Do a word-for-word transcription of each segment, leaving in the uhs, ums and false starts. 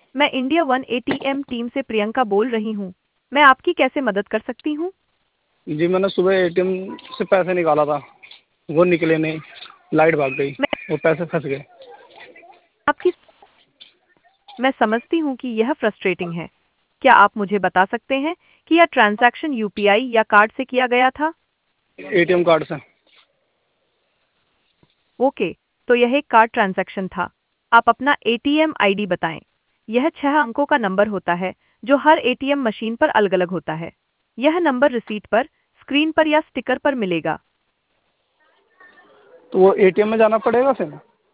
मैं India one ATM team से प्रियंका बोल रही हूँ। मैं आपकी कैसे मदद कर सकती हूँ? जी मैंने सुबह एटीएम से पैसे निकाला था, वो निकले नहीं, लाइट भाग गई मैं और पैसे फंस गए। आपकी मैं समझती हूँ कि यह फ्रस्ट्रेटिंग है। क्या आप मुझे बता सकते हैं कि यह ट्रांजैक्शन यूपीआई या कार्ड से किया गया था? एटीएम कार्ड से। ओके, तो यह एक कार्ड ट्रांजैक्शन था। आप अपना एटीएम आईडी बताएं। यह छह अंकों का नंबर होता है जो हर एटीएम मशीन पर अलग-अलग होता है। यह नंबर रिसीट पर, स्क्रीन पर या स्टिकर पर मिलेगा। तो वो एटीएम में जाना पड़ेगा फिर?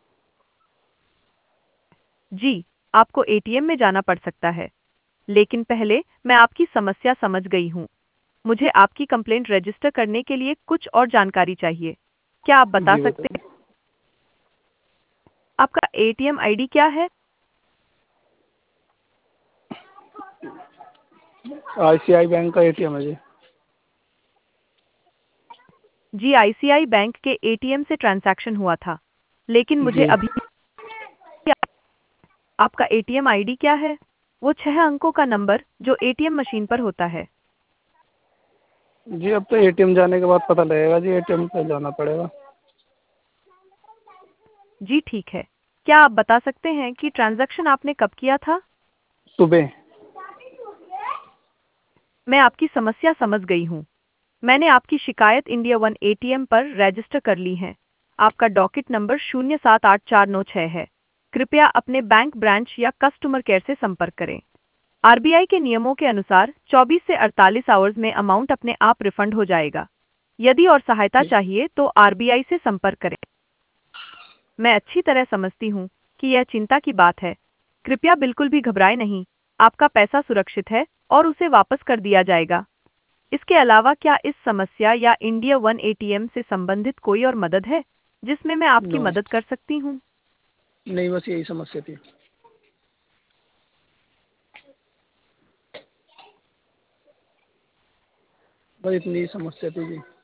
जी, आपको एटीएम में जाना पड़ सकता है, लेकिन पहले मैं आपकी समस्या समझ गई हूँ। मुझे आपकी कंप्लेंट रजिस्टर करने के लिए कुछ और जानकारी चाहिए। क्या आप बता जी सकते हैं बताइए। आपका एटीएम आईडी क्या है? आईसीआई बैंक का एटीएम है जी। जी, आईसीआई बैंक के एटीएम से ट्रांजैक्शन हुआ था, लेकिन मुझे जी अभी आपका एटीएम आईडी क्या है? वो छह अंकों का नंबर जो एटीएम मशीन पर होता है। जी अब तो एटीएम जाने के बाद पता लगेगा जी, एटीएम पे जाना पड़ेगा। जी ठीक है। क्या आप बता सकते हैं कि ट्रांजैक्शन आपने कब किया था? सुबह। मैं आपकी समस्या समझ गई हूँ। मैंने आपकी शिकायत इंडिया वन एटीएम पर रजिस्टर कर ली है। आपका डॉकेट नंबर शून्य सात आठ चार नौ छह है। कृपया अपने बैंक ब्रांच या कस्टमर केयर से संपर्क करें। आरबीआई के नियमों के अनुसार चौबीस से अड़तालीस आवर्स में अमाउंट अपने आप रिफंड हो जाएगा। यदि और सहायता चाहिए तो आरबीआई से संपर्क करें। मैं अच्छी तरह समझती हूँ कि यह चिंता की बात है। कृपया बिल्कुल भी घबराएं नहीं। आपका पैसा सुरक्षित है और उसे वापस कर दिया जाएगा। इसके अलावा क्या इस समस्या या इंडिया वन एटीएम से संबंधित कोई और मदद है जिसमें मैं आपकी नो, मदद कर सकती हूँ? नहीं बस यही समस्या थी। बस इतनी ही समस्या थी जी।